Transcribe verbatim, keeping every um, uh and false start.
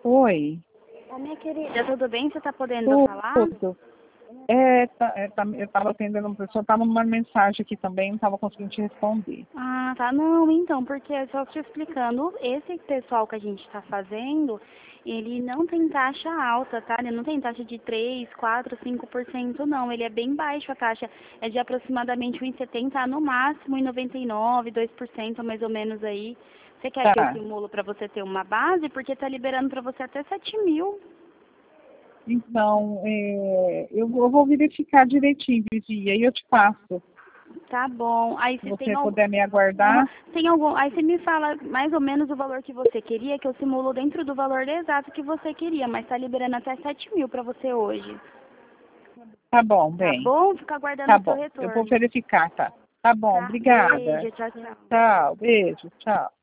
Oi, Ô, minha querida, tudo bem? Você tá podendo falar? tudo. É, tá, é, tá, eu estava atendendo uma pessoa, estava uma mensagem aqui também, não estava conseguindo te responder. Ah, tá. Não, então, porque só te explicando, esse pessoal que a gente está fazendo, ele não tem taxa alta, tá? Ele não tem taxa de três, quatro, cinco por cento, não. Ele é bem baixo a taxa. É de aproximadamente um vírgula setenta, no máximo um vírgula noventa e nove, dois por cento mais ou menos aí. Você quer que eu Tá, simulo para você ter uma base? Porque tá liberando para você até sete mil. então, é, eu, vou eu vou verificar direitinho, Vivi, aí eu te passo. Tá bom. Aí Se você tem você algum. puder me Aham. aguardar, Tem algum. Aí você me fala mais ou menos o valor que você queria, que eu simulo dentro do valor exato que você queria, mas tá liberando até sete mil pra você hoje. tá bom, Tá bem, bom? Fica aguardando tá o seu bom, eu vou retorno. verificar, tá? Tá bom, Tá? obrigada. Beijo, tchau, tchau. Tchau, beijo, tchau.